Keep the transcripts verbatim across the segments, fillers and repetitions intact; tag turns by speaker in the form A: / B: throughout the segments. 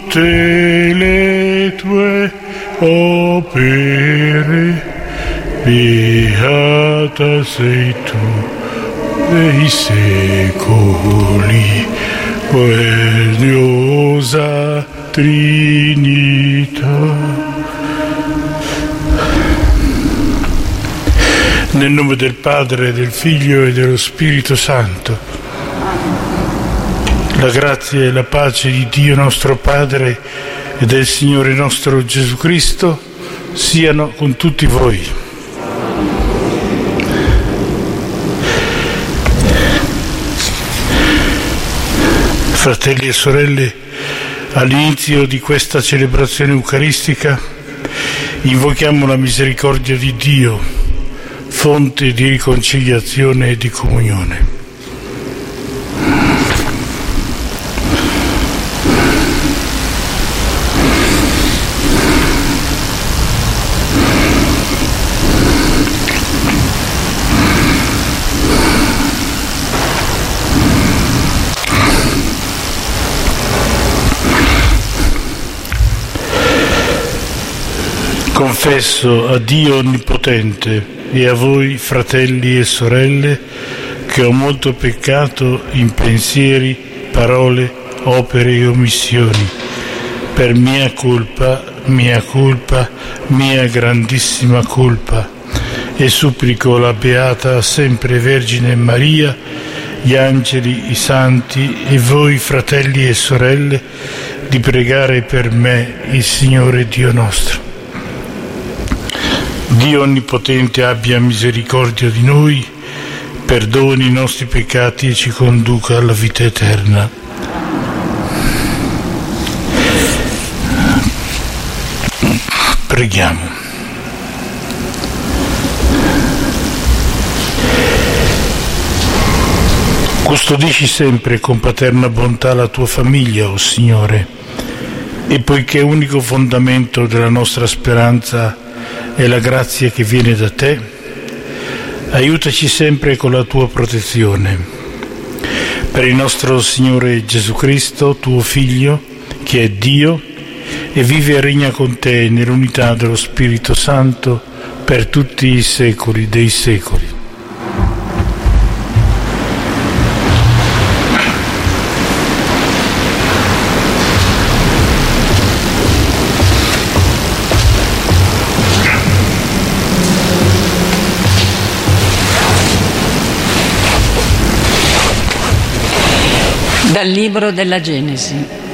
A: tutte le tue opere, beata sei tu dei secoli, gloriosa Trinità. Nel nome del Padre, del Figlio e dello Spirito Santo. La grazia e la pace di Dio nostro Padre e del Signore nostro Gesù Cristo siano con tutti voi. Fratelli e sorelle, all'inizio di questa celebrazione eucaristica invochiamo la misericordia di Dio, fonte di riconciliazione e di comunione. Confesso a Dio Onnipotente e a voi, fratelli e sorelle, che ho molto peccato in pensieri, parole, opere e omissioni, per mia colpa, mia colpa, mia grandissima colpa, e supplico la Beata Sempre Vergine Maria, gli angeli, i santi e voi, fratelli e sorelle, di pregare per me il Signore Dio nostro. Dio Onnipotente abbia misericordia di noi, perdoni i nostri peccati e ci conduca alla vita eterna. Preghiamo. Custodisci sempre con paterna bontà la tua famiglia, o Signore, e poiché unico fondamento della nostra speranza è la grazia che viene da te, aiutaci sempre con la tua protezione. Per il nostro Signore Gesù Cristo, tuo Figlio, che è Dio e vive e regna con te nell'unità dello Spirito Santo per tutti i secoli dei secoli.
B: Dal libro della Genesi.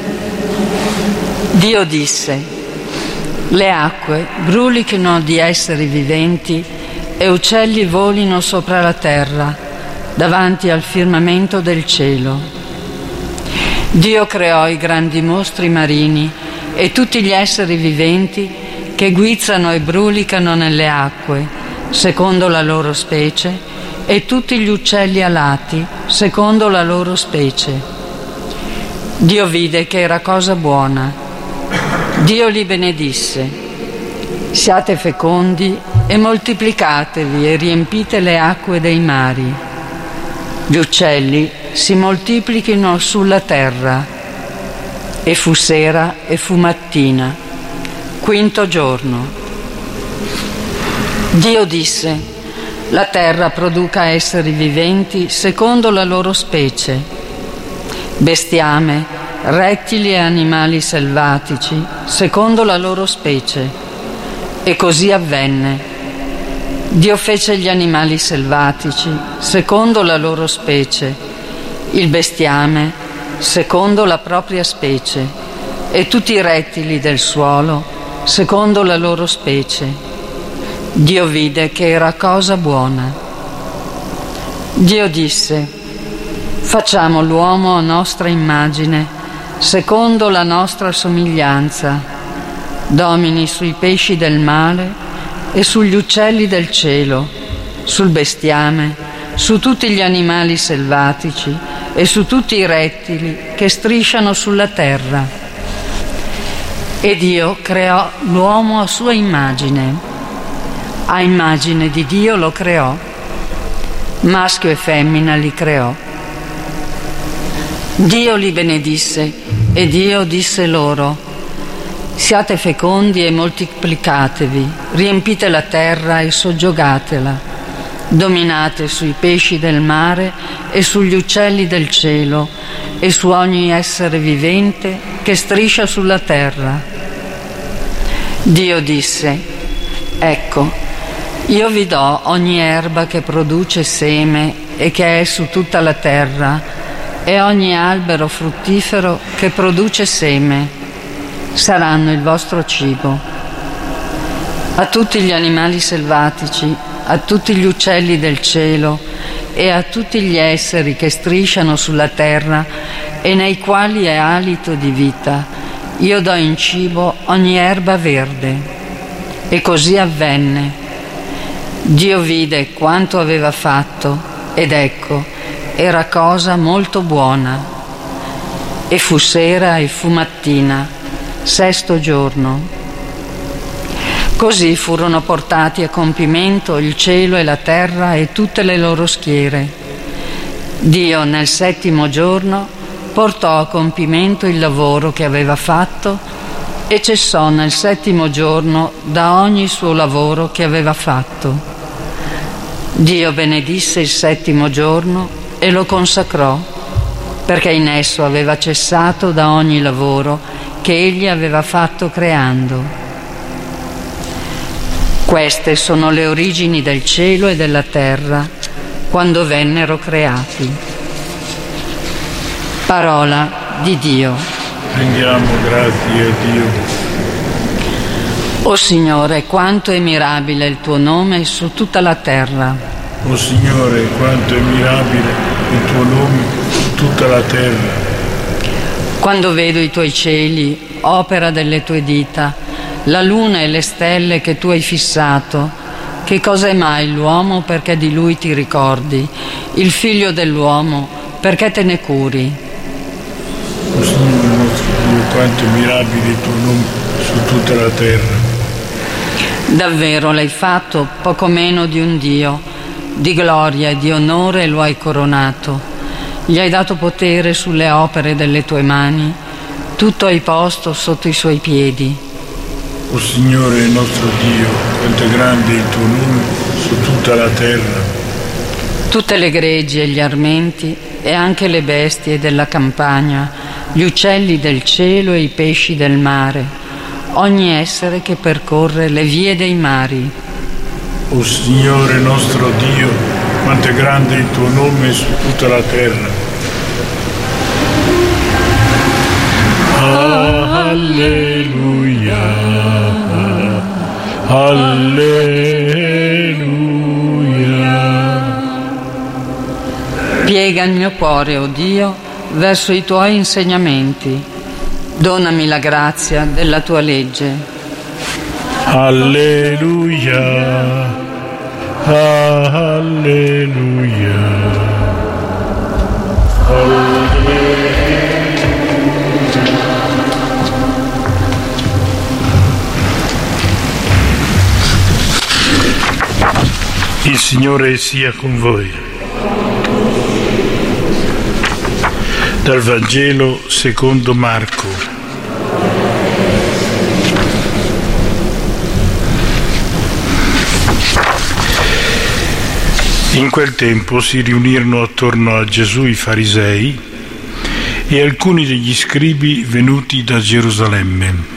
B: Dio disse: le acque brulichino di esseri viventi e uccelli volino sopra la terra, davanti al firmamento del cielo. Dio creò i grandi mostri marini e tutti gli esseri viventi che guizzano e brulicano nelle acque, secondo la loro specie, e tutti gli uccelli alati, secondo la loro specie. Dio vide che era cosa buona. Dio li benedisse: siate fecondi e moltiplicatevi e riempite le acque dei mari. Gli uccelli si moltiplichino sulla terra. E fu sera e fu mattina, quinto giorno. Dio disse: la terra produca esseri viventi secondo la loro specie, bestiame, rettili e animali selvatici, secondo la loro specie. E così avvenne. Dio fece gli animali selvatici, secondo la loro specie, il bestiame, secondo la propria specie, e tutti i rettili del suolo, secondo la loro specie. Dio vide che era cosa buona. Dio disse: facciamo l'uomo a nostra immagine, secondo la nostra somiglianza, domini sui pesci del mare e sugli uccelli del cielo, sul bestiame, su tutti gli animali selvatici e su tutti i rettili che strisciano sulla terra. E Dio creò l'uomo a sua immagine. A immagine di Dio lo creò, maschio e femmina li creò. Dio li benedisse e Dio disse loro: Siate fecondi e moltiplicatevi, riempite la terra e soggiogatela, dominate sui pesci del mare e sugli uccelli del cielo e su ogni essere vivente che striscia sulla terra. Dio disse: ecco, io vi do ogni erba che produce seme e che è su tutta la terra, e ogni albero fruttifero che produce seme. Saranno il vostro cibo. A tutti gli animali selvatici, a tutti gli uccelli del cielo e a tutti gli esseri che strisciano sulla terra e nei quali è alito di vita, io do in cibo ogni erba verde. E così avvenne. Dio vide quanto aveva fatto, ed ecco, era cosa molto buona. E fu sera e fu mattina, sesto giorno. Così furono portati a compimento il cielo e la terra e tutte le loro schiere. Dio nel settimo giorno portò a compimento il lavoro che aveva fatto e cessò nel settimo giorno da ogni suo lavoro che aveva fatto. Dio benedisse il settimo giorno e lo consacrò, perché in esso aveva cessato da ogni lavoro che egli aveva fatto creando. Queste sono le origini del cielo e della terra quando vennero creati. Parola di Dio.
A: Rendiamo grazie a Dio.
B: O Signore, quanto è mirabile il tuo nome su tutta la terra.
A: O Signore, quanto è mirabile il tuo nome su tutta la terra.
B: Quando vedo i tuoi cieli, opera delle tue dita, la luna e le stelle che tu hai fissato, che cosa è mai l'uomo perché di lui ti ricordi, il figlio dell'uomo perché te ne curi?
A: O Signore nostro Dio, quanto è mirabile il tuo nome su tutta la terra.
B: Davvero l'hai fatto poco meno di un Dio, di gloria e di onore lo hai coronato. Gli hai dato potere sulle opere delle tue mani, tutto hai posto sotto i suoi piedi.
A: O Signore nostro Dio, quanto è grande il tuo nome su tutta la terra.
B: Tutte le greggi e gli armenti e anche le bestie della campagna, gli uccelli del cielo e i pesci del mare, ogni essere che percorre le vie dei mari.
A: O Signore nostro Dio, quanto è grande il tuo nome su tutta la terra. Alleluia, alleluia.
B: Piega il mio cuore, o Dio, verso i tuoi insegnamenti. Donami la grazia della tua legge.
A: Alleluia. Alleluia. Alleluia. Il Signore sia con voi. Dal Vangelo secondo Marco. In quel tempo si riunirono attorno a Gesù i farisei e alcuni degli scribi venuti da Gerusalemme.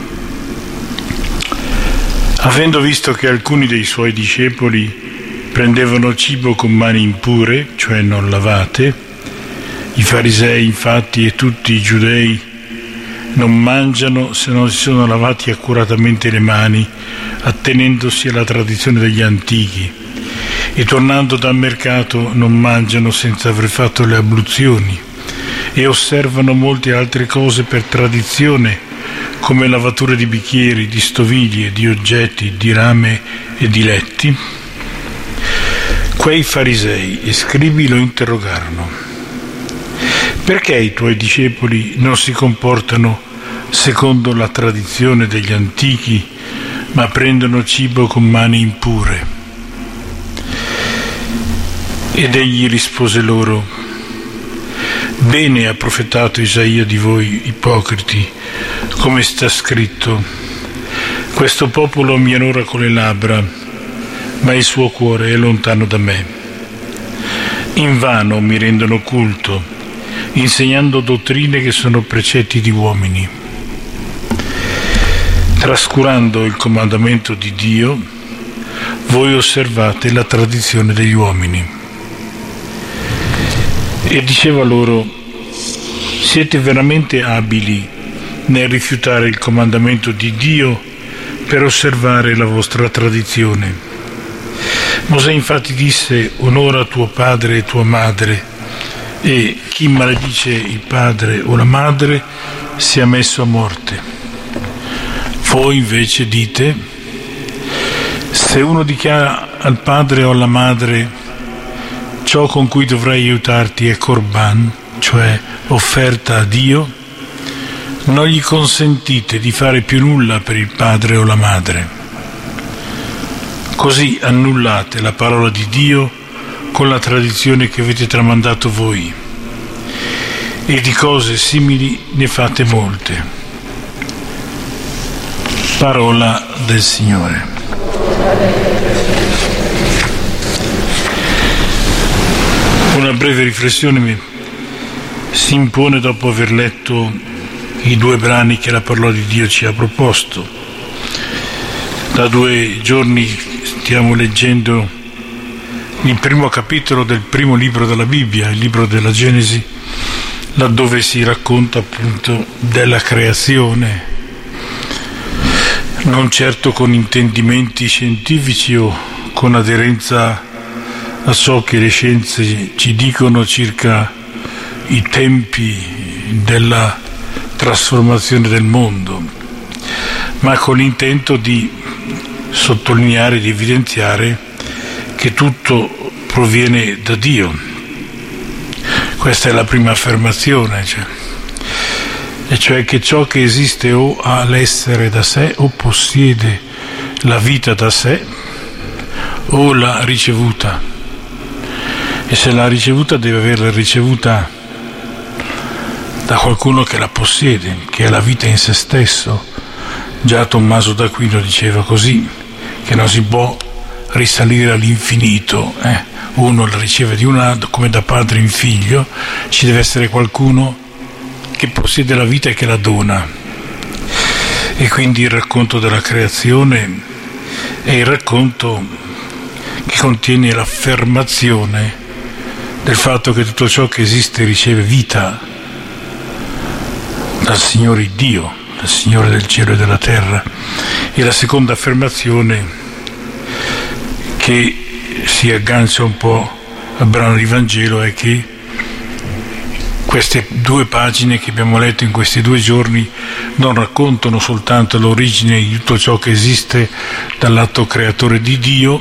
A: Avendo visto che alcuni dei suoi discepoli prendevano cibo con mani impure, cioè non lavate, i farisei infatti e tutti i giudei non mangiano se non si sono lavati accuratamente le mani, attenendosi alla tradizione degli antichi, e tornando dal mercato non mangiano senza aver fatto le abluzioni, e osservano molte altre cose per tradizione, come lavature di bicchieri, di stoviglie, di oggetti, di rame e di letti. Quei farisei e scribi lo interrogarono: perché i tuoi discepoli non si comportano secondo la tradizione degli antichi, ma prendono cibo con mani impure? Ed egli rispose loro: bene ha profetato Isaia di voi, ipocriti, come sta scritto: questo popolo mi onora con le labbra, ma il suo cuore è lontano da me. Invano mi rendono culto, insegnando dottrine che sono precetti di uomini. Trascurando il comandamento di Dio, voi osservate la tradizione degli uomini. E diceva loro: siete veramente abili nel rifiutare il comandamento di Dio per osservare la vostra tradizione. Mosè infatti disse: onora tuo padre e tua madre, e chi maledice il padre o la madre sia messo a morte. Voi invece dite: se uno dichiara al padre o alla madre: ciò con cui dovrai aiutarti è Corban, cioè offerta a Dio, non gli consentite di fare più nulla per il padre o la madre. Così annullate la parola di Dio con la tradizione che avete tramandato voi, e di cose simili ne fate molte. Parola del Signore. Una breve riflessione mi si impone dopo aver letto i due brani che la parola di Dio ci ha proposto. Da due giorni stiamo leggendo il primo capitolo del primo libro della Bibbia, il libro della Genesi, laddove si racconta appunto della creazione, non certo con intendimenti scientifici o con aderenza a ciò che le scienze ci dicono circa i tempi della trasformazione del mondo, ma con l'intento di sottolineare, di evidenziare che tutto proviene da Dio. Questa è la prima affermazione, cioè, e cioè che ciò che esiste o ha l'essere da sé o possiede la vita da sé o l'ha ricevuta, e se l'ha ricevuta deve averla ricevuta da qualcuno che la possiede, che è la vita in se stesso. Già Tommaso d'Aquino diceva così, che non si può risalire all'infinito, eh? uno la riceve di un altro, come da padre in figlio, ci deve essere qualcuno che possiede la vita e che la dona. E quindi il racconto della creazione è il racconto che contiene l'affermazione del fatto che tutto ciò che esiste riceve vita dal Signore Dio, dal Signore del cielo e della terra. E la seconda affermazione, che si aggancia un po' al brano di Vangelo, è che queste due pagine che abbiamo letto in questi due giorni non raccontano soltanto l'origine di tutto ciò che esiste dall'atto creatore di Dio,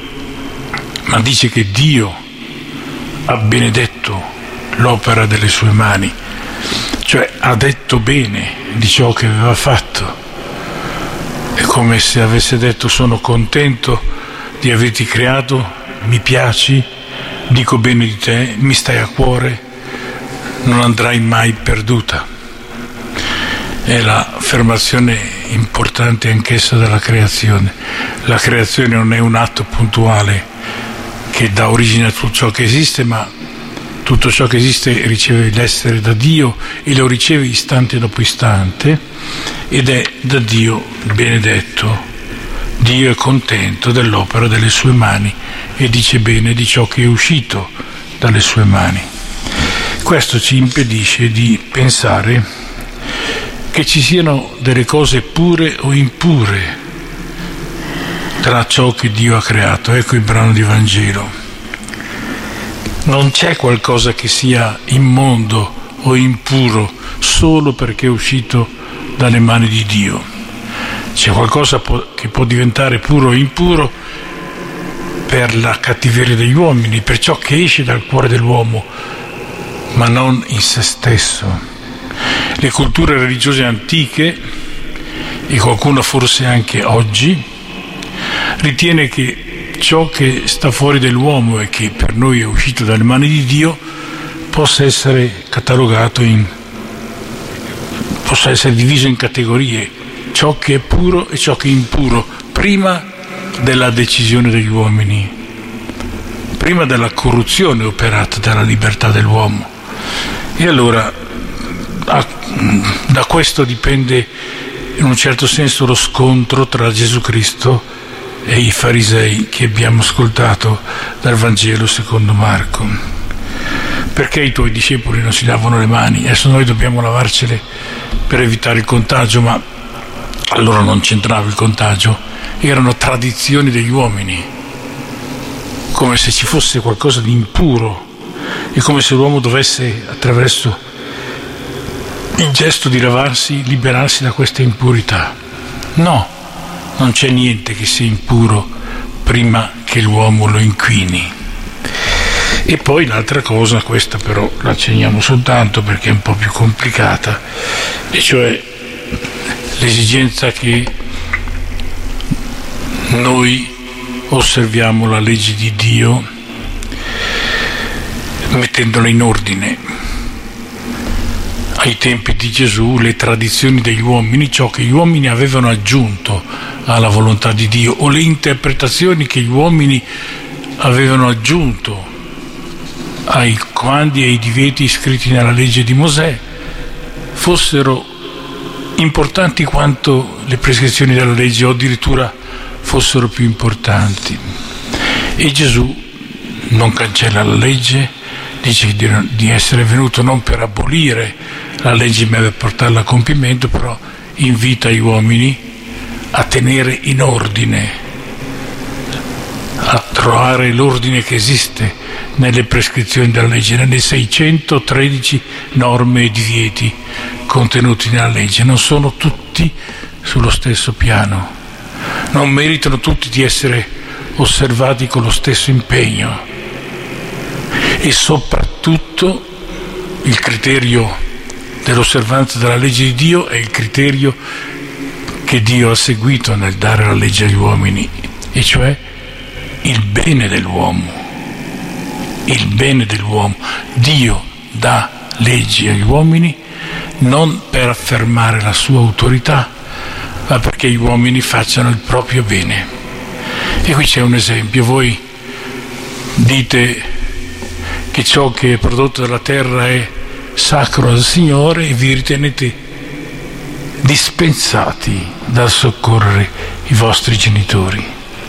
A: ma dice che Dio ha benedetto l'opera delle sue mani, cioè ha detto bene di ciò che aveva fatto. È come se avesse detto: sono contento di averti creato, mi piaci, dico bene di te, mi stai a cuore, non andrai mai perduta. È l'affermazione importante anch'essa della creazione. La creazione non è un atto puntuale che dà origine a tutto ciò che esiste, ma tutto ciò che esiste riceve l'essere da Dio e lo riceve istante dopo istante, ed è da Dio benedetto. Dio è contento dell'opera delle sue mani e dice bene di ciò che è uscito dalle sue mani. Questo ci impedisce di pensare che ci siano delle cose pure o impure tra ciò che Dio ha creato. Ecco il brano di Vangelo. Non c'è qualcosa che sia immondo o impuro solo perché è uscito dalle mani di Dio. C'è qualcosa che può diventare puro o impuro per la cattiveria degli uomini, per ciò che esce dal cuore dell'uomo, ma non in se stesso. Le culture religiose antiche, e qualcuno forse anche oggi, ritiene che ciò che sta fuori dell'uomo e che per noi è uscito dalle mani di Dio possa essere catalogato in possa essere diviso in categorie, ciò che è puro e ciò che è impuro, prima della decisione degli uomini, prima della corruzione operata dalla libertà dell'uomo. E allora da questo dipende in un certo senso lo scontro tra Gesù Cristo e i farisei che abbiamo ascoltato dal Vangelo secondo Marco. Perché i tuoi discepoli non si lavano le mani? Adesso noi dobbiamo lavarcele per evitare il contagio, ma allora non c'entrava il contagio, erano tradizioni degli uomini, come se ci fosse qualcosa di impuro e come se l'uomo dovesse, attraverso il gesto di lavarsi, liberarsi da questa impurità. No, non c'è niente che sia impuro prima che l'uomo lo inquini. E poi l'altra cosa, questa però la accenniamo soltanto perché è un po' più complicata, e cioè l'esigenza che noi osserviamo la legge di Dio mettendola in ordine. Ai tempi di Gesù le tradizioni degli uomini, ciò che gli uomini avevano aggiunto alla volontà di Dio, o le interpretazioni che gli uomini avevano aggiunto ai comandi e ai divieti scritti nella legge di Mosè, fossero importanti quanto le prescrizioni della legge, o addirittura fossero più importanti. E Gesù non cancella la legge, dice di essere venuto non per abolire la legge ma per portarla a compimento, però invita gli uomini a tenere in ordine, a trovare l'ordine che esiste nelle prescrizioni della legge, nelle seicentotredici norme e divieti contenuti nella legge. Non sono tutti sullo stesso piano, non meritano tutti di essere osservati con lo stesso impegno, e soprattutto il criterio dell'osservanza della legge di Dio è il criterio che Dio ha seguito nel dare la legge agli uomini, e cioè il bene dell'uomo. Il bene dell'uomo. Dio dà leggi agli uomini non per affermare la sua autorità, ma perché gli uomini facciano il proprio bene. E qui c'è un esempio: voi dite che ciò che è prodotto dalla terra è sacro al Signore e vi ritenete dispensati dal soccorrere i vostri genitori.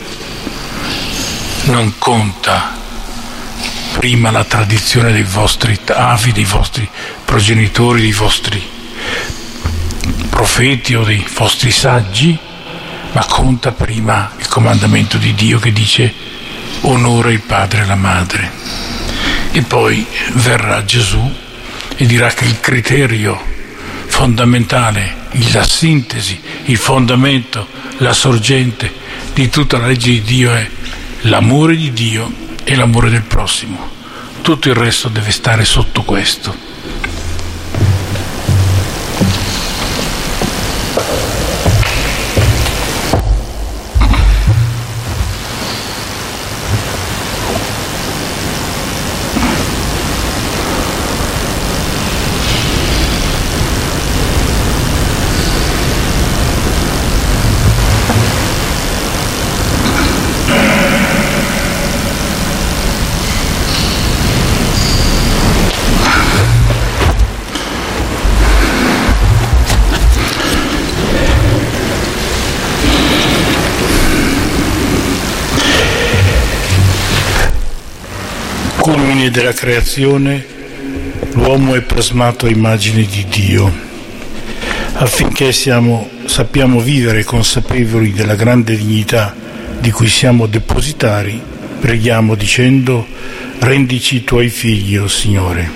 A: Non conta prima la tradizione dei vostri avi, dei vostri progenitori, dei vostri profeti o dei vostri saggi, ma conta prima il comandamento di Dio che dice: onora il padre e la madre. E poi verrà Gesù e dirà che il criterio fondamentale, la sintesi, il fondamento, la sorgente di tutta la legge di Dio è l'amore di Dio e l'amore del prossimo. Tutto il resto deve stare sotto questo. Culmine della creazione, l'uomo è plasmato a immagine di Dio. Affinché siamo, sappiamo vivere consapevoli della grande dignità di cui siamo depositari, preghiamo dicendo: rendici i tuoi figli, o Signore.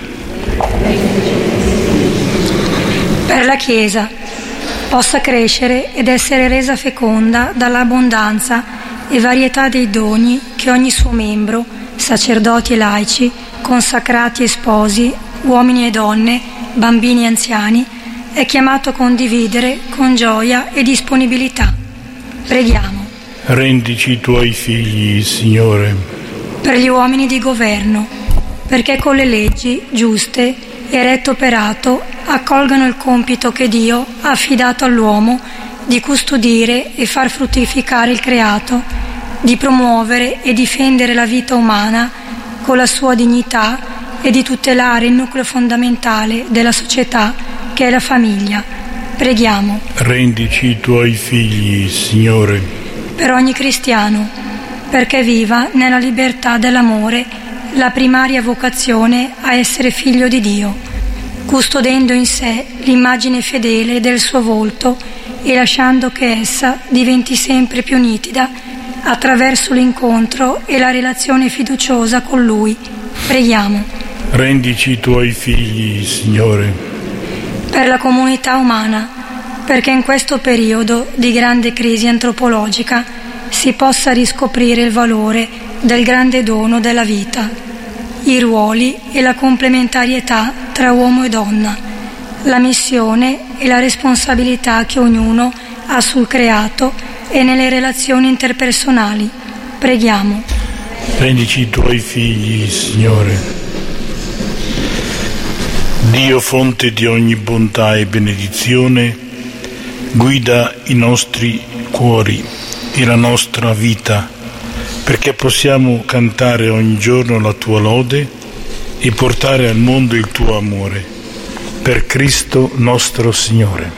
C: Per la Chiesa possa crescere ed essere resa feconda dall'abbondanza e varietà dei doni che ogni suo membro, sacerdoti e laici, consacrati e sposi, uomini e donne, bambini e anziani, è chiamato a condividere con gioia e disponibilità. Preghiamo.
A: Rendici i tuoi figli, Signore.
C: Per gli uomini di governo, perché con le leggi giuste e retto operato accolgano il compito che Dio ha affidato all'uomo di custodire e far fruttificare il creato, di promuovere e difendere la vita umana con la sua dignità e di tutelare il nucleo fondamentale della società, che è la famiglia. Preghiamo.
A: Rendici i tuoi figli, Signore.
C: Per ogni cristiano, perché viva nella libertà dell'amore la primaria vocazione a essere figlio di Dio, custodendo in sé l'immagine fedele del suo volto e lasciando che essa diventi sempre più nitida attraverso l'incontro e la relazione fiduciosa con Lui. Preghiamo.
A: Rendici i tuoi figli, Signore.
C: Per la comunità umana, perché in questo periodo di grande crisi antropologica si possa riscoprire il valore del grande dono della vita, i ruoli e la complementarietà tra uomo e donna, la missione e la responsabilità che ognuno ha sul creato e nelle relazioni interpersonali. Preghiamo.
A: Rendici i tuoi figli, Signore. Dio, fonte di ogni bontà e benedizione, guida i nostri cuori e la nostra vita, perché possiamo cantare ogni giorno la tua lode e portare al mondo il tuo amore. Per Cristo nostro Signore.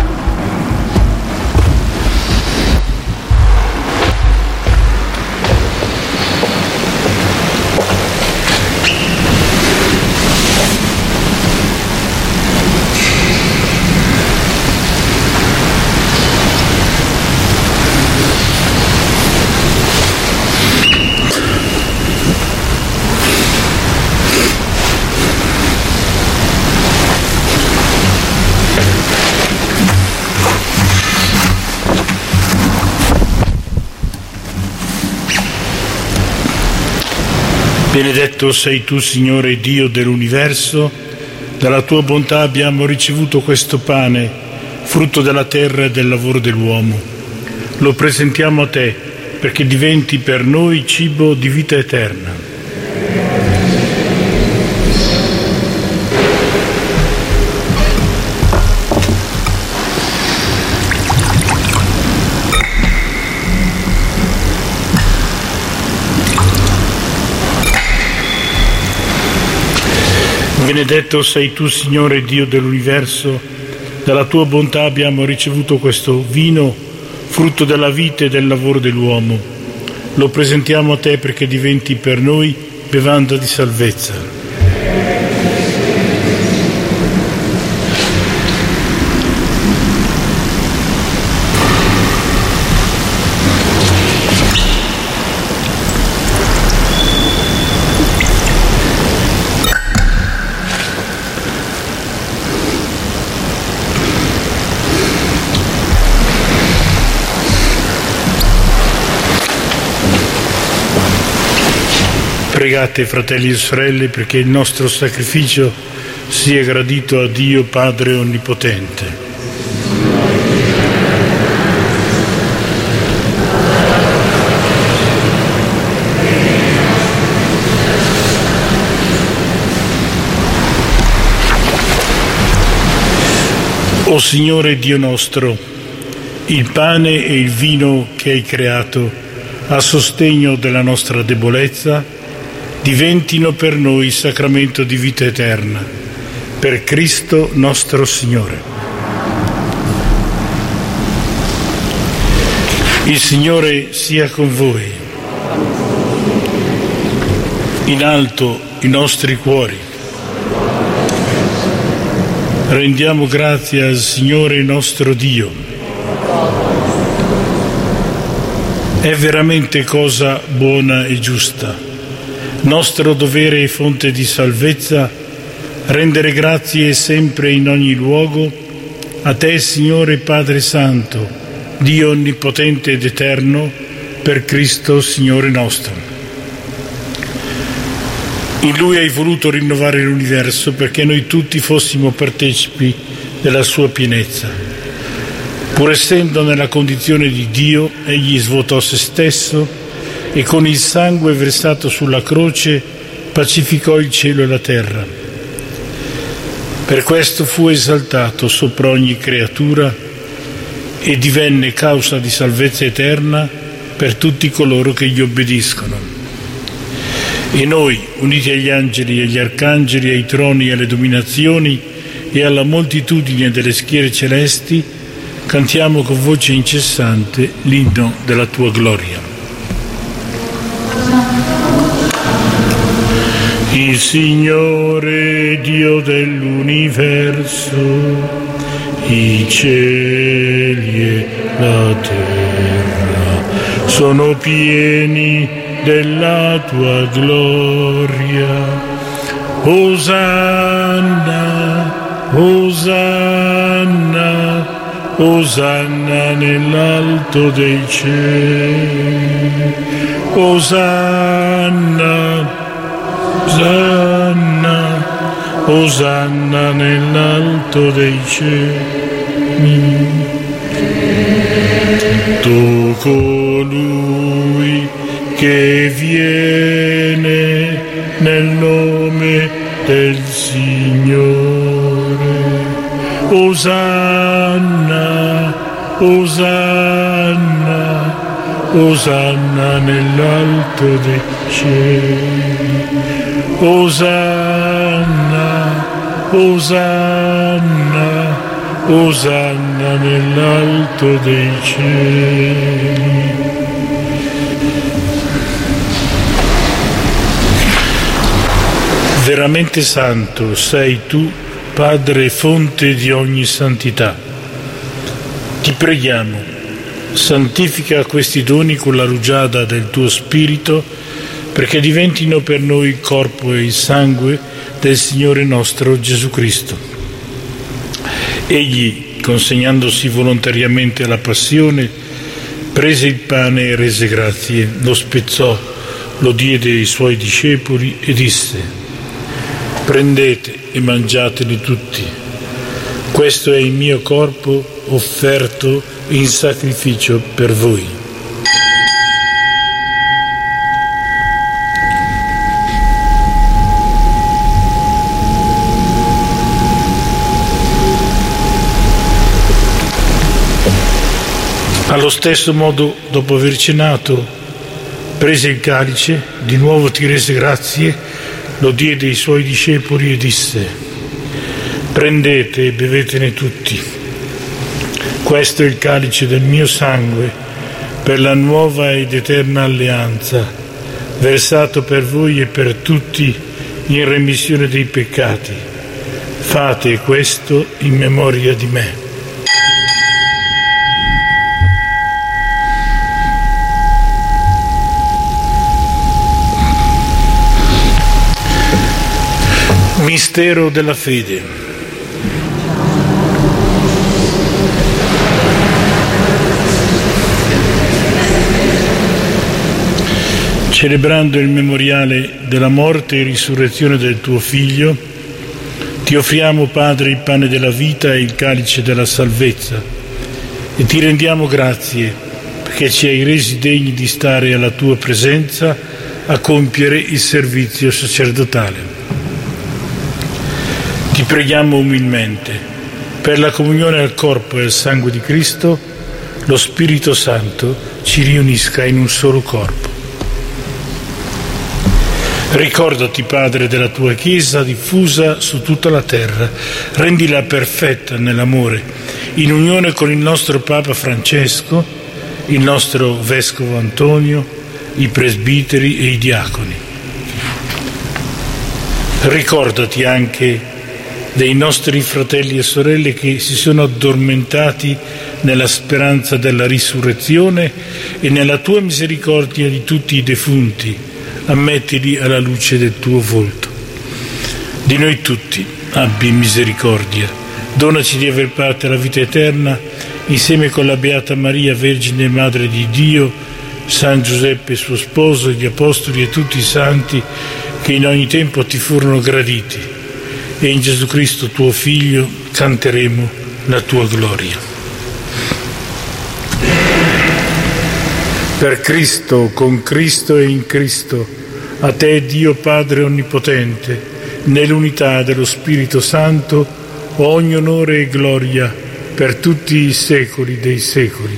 A: Benedetto sei tu, Signore Dio dell'universo, dalla tua bontà abbiamo ricevuto questo pane, frutto della terra e del lavoro dell'uomo. Lo presentiamo a te perché diventi per noi cibo di vita eterna. Benedetto sei tu, Signore Dio dell'universo, dalla tua bontà abbiamo ricevuto questo vino, frutto della vita e del lavoro dell'uomo. Lo presentiamo a te perché diventi per noi bevanda di salvezza. Pregate, fratelli e sorelle, perché il nostro sacrificio sia gradito a Dio Padre Onnipotente. O Signore Dio nostro, il pane e il vino che hai creato a sostegno della nostra debolezza diventino per noi sacramento di vita eterna, per Cristo nostro Signore. Il Signore sia con voi. In alto i nostri cuori. Rendiamo grazie al Signore nostro Dio. È veramente cosa buona e giusta, nostro dovere e fonte di salvezza, rendere grazie sempre in ogni luogo a te, Signore Padre Santo, Dio Onnipotente ed Eterno, per Cristo Signore nostro. In Lui hai voluto rinnovare l'universo perché noi tutti fossimo partecipi della sua pienezza. Pur essendo nella condizione di Dio, egli svuotò se stesso e con il sangue versato sulla croce pacificò il cielo e la terra. Per questo fu esaltato sopra ogni creatura e divenne causa di salvezza eterna per tutti coloro che gli obbediscono. E noi, uniti agli angeli e agli arcangeli, ai troni e alle dominazioni e alla moltitudine delle schiere celesti, cantiamo con voce incessante l'inno della tua gloria. Il Signore Dio dell'universo, i cieli e la terra sono pieni della tua gloria. Osanna, Osanna, Osanna nell'alto dei cieli. Osanna, Osanna, Osanna nell'alto dei cieli. Tu colui che viene nel nome del Signore. Osanna, Osanna, Osanna nell'alto dei cieli. Osanna, Osanna, Osanna nell'alto dei cieli. Veramente santo sei tu, Padre, fonte di ogni santità. Ti preghiamo, santifica questi doni con la rugiada del tuo Spirito, perché diventino per noi il corpo e il sangue del Signore nostro Gesù Cristo. Egli, consegnandosi volontariamente alla passione, prese il pane e rese grazie, lo spezzò, lo diede ai suoi discepoli e disse: prendete e mangiateli tutti, questo è il mio corpo offerto in sacrificio per voi. Allo stesso modo, dopo aver cenato, prese il calice, di nuovo ti rese grazie, lo diede ai suoi discepoli e disse: prendete e bevetene tutti. Questo è il calice del mio sangue per la nuova ed eterna alleanza, versato per voi e per tutti in remissione dei peccati. Fate questo in memoria di me. Mistero della fede. Celebrando il memoriale della morte e risurrezione del tuo Figlio, ti offriamo, Padre, il pane della vita e il calice della salvezza, e ti rendiamo grazie perché ci hai resi degni di stare alla tua presenza a compiere il servizio sacerdotale. Ti preghiamo umilmente, per la comunione al corpo e al sangue di Cristo, lo Spirito Santo ci riunisca in un solo corpo. Ricordati, Padre, della tua Chiesa diffusa su tutta la terra, rendila perfetta nell'amore, in unione con il nostro Papa Francesco, il nostro Vescovo Antonio, i presbiteri e i diaconi. Ricordati anche dei nostri fratelli e sorelle che si sono addormentati nella speranza della risurrezione, e nella tua misericordia di tutti i defunti ammettili alla luce del tuo volto. Di noi tutti abbi misericordia, donaci di aver parte alla vita eterna insieme con la Beata Maria, Vergine Madre di Dio, San Giuseppe suo sposo, gli Apostoli e tutti i santi che in ogni tempo ti furono graditi, e in Gesù Cristo tuo Figlio canteremo la tua gloria. Per Cristo, con Cristo e in Cristo, a te Dio Padre Onnipotente, nell'unità dello Spirito Santo, ogni onore e gloria per tutti i secoli dei secoli.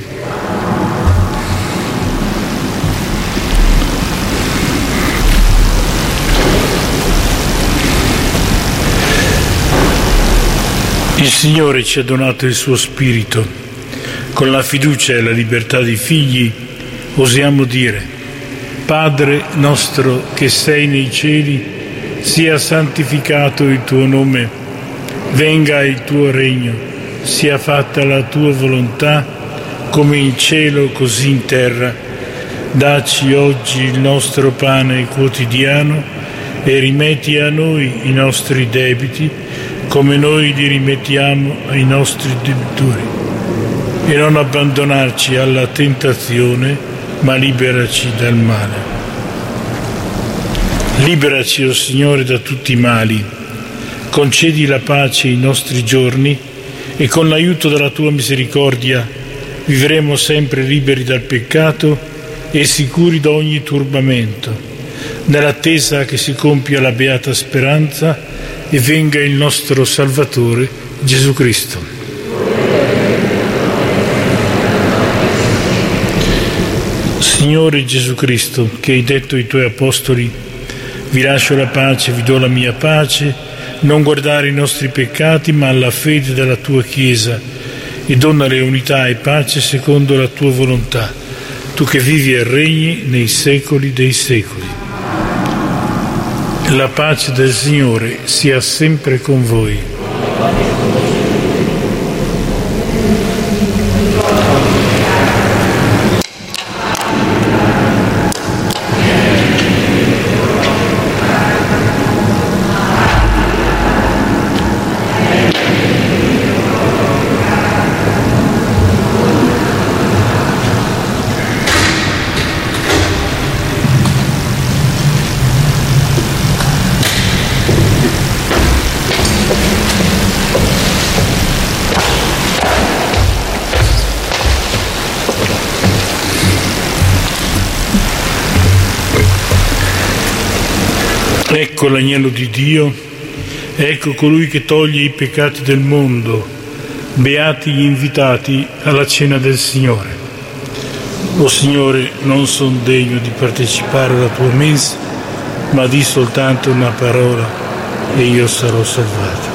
A: Il Signore ci ha donato il suo Spirito. Con la fiducia e la libertà dei figli osiamo dire: Padre nostro che sei nei cieli, sia santificato il tuo nome, venga il tuo regno, sia fatta la tua volontà, come in cielo così in terra. Dacci oggi il nostro pane quotidiano e rimetti a noi i nostri debiti, come noi li rimettiamo ai nostri debitori. E non abbandonarci alla tentazione, ma liberaci dal male. Liberaci, o Signore, da tutti i mali. Concedi la pace ai nostri giorni e con l'aiuto della tua misericordia vivremo sempre liberi dal peccato e sicuri da ogni turbamento, nell'attesa che si compia la beata speranza e venga il nostro Salvatore Gesù Cristo. Signore Gesù Cristo, che hai detto ai tuoi apostoli: vi lascio la pace, vi do la mia pace, non guardare i nostri peccati ma alla fede della tua Chiesa, e donale unità e pace secondo la tua volontà, tu che vivi e regni nei secoli dei secoli. La pace del Signore sia sempre con voi. Ecco l'agnello di Dio, ecco colui che toglie i peccati del mondo. Beati gli invitati alla cena del Signore. O Signore, non son degno di partecipare alla tua mensa, ma di soltanto una parola e io sarò salvato.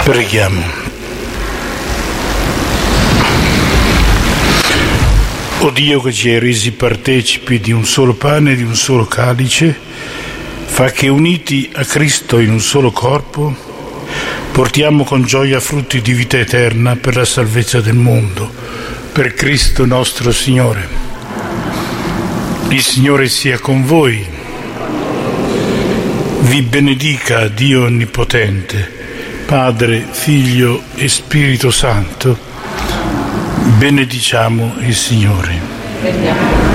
A: Preghiamo. O Dio, che ci hai resi partecipi di un solo pane e di un solo calice, fa che uniti a Cristo in un solo corpo portiamo con gioia frutti di vita eterna per la salvezza del mondo, per Cristo nostro Signore. Il Signore sia con voi. Vi benedica Dio Onnipotente, Padre, Figlio e Spirito Santo. Benediciamo il Signore.